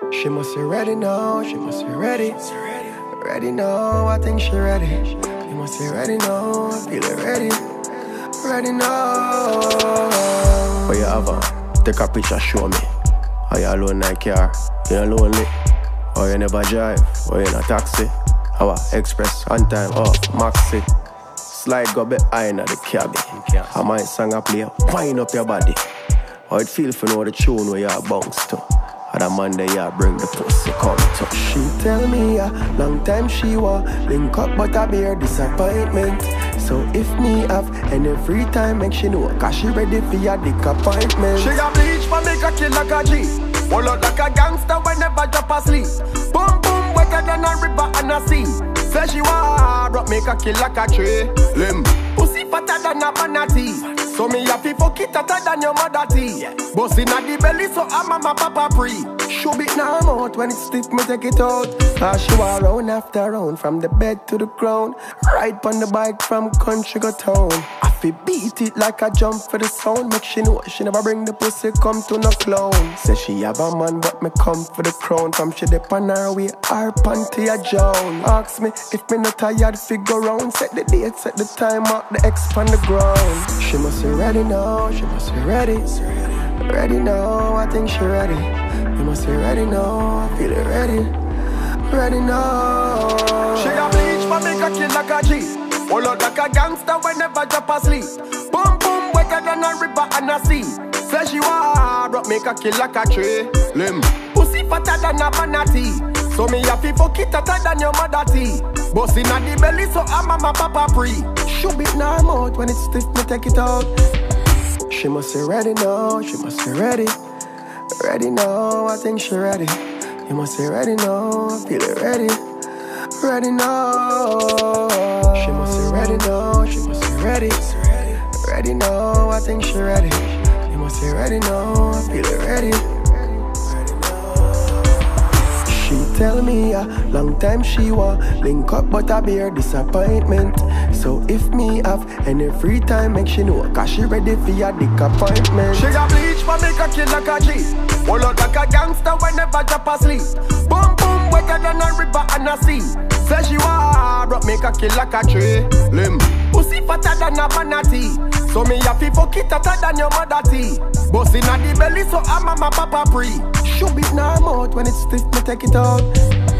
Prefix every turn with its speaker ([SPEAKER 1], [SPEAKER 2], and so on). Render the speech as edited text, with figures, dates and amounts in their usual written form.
[SPEAKER 1] She must be ready now, she must be ready. Ready now, I think she ready. You must be ready now, I feel it ready. Ready now. Oh, you have her, take a picture, show me. Are you alone in that car? You not lonely? Or you never drive? Or you in a taxi? Our express, on time, off, maxi. Slide go behind the cabin. I might sing a play, wind up your body. How it feel for know the tune where you bounce to. And a Monday you bring the pussy come to. She tell me a long time she want link up but I bear disappointment. So if me have any free time make she know cause she ready for your dick appointment. She got bleach for make a kill like a G. Hold out like a gangster whenever drop asleep. Boom boom wetter than a river and a sea. Say she want rock make a kill like a tree. Limb pussy fatter than a banana. So me happy fuck it hotter than your mother tea. Bust inna the belly so I'm mama papa pre. Show it now I'm out when it's stiff me take it out. She walk round after round from the bed to the ground. Ride on the bike from country go town. I feel beat it like a jump for the sound. Make she know she never bring the pussy come to no clown. Say she have a man but me come for the crown. From she dip on her way her panty a drown. Ask me if me not tired figure round. Set the date, set the time up, the X on the ground. She must be ready now, she must be ready. Ready now, I think she ready. You must be ready now, I feel it ready. Ready now. She got bleach for make a kill like a G. Hold out like a gangster whenever drop asleep. Boom boom wetter than a river and a sea. Say she want rock make a kill like a tree. Limb pussy fatter than a banana. So me happy fuck it hotter than your mother tea. Bust inna the belly so I'm mama papa pre. Shoot it now I'm out when it's stiff me take it out. She must be ready now, she must be ready. Ready now, I think she ready. You must be ready now, I feel it ready. Ready now. She must be ready now, she must be ready. Ready now, I think she ready. You must be ready now, I feel it ready. She tell me a long time she want link up but I bear disappointment. So if me have any free time make she know cause she ready for your dick appointment. She got bleach for make a kill like a G. Hold out like a gangster whenever drop asleep. Boom boom wetter than a river and a sea. Say she want rock make a kill like a tree. Limb pussy fatter than a banana. So me happy fuck it hotter than your mother tea. Bust inna the belly so I'm mama papa pre. Shoot it now I'm out when it's stiff me take it out.